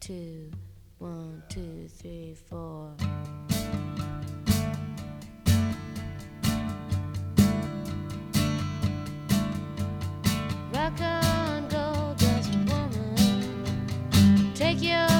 two, 1, 2, 3, 4. Rock on, gold dust woman, take your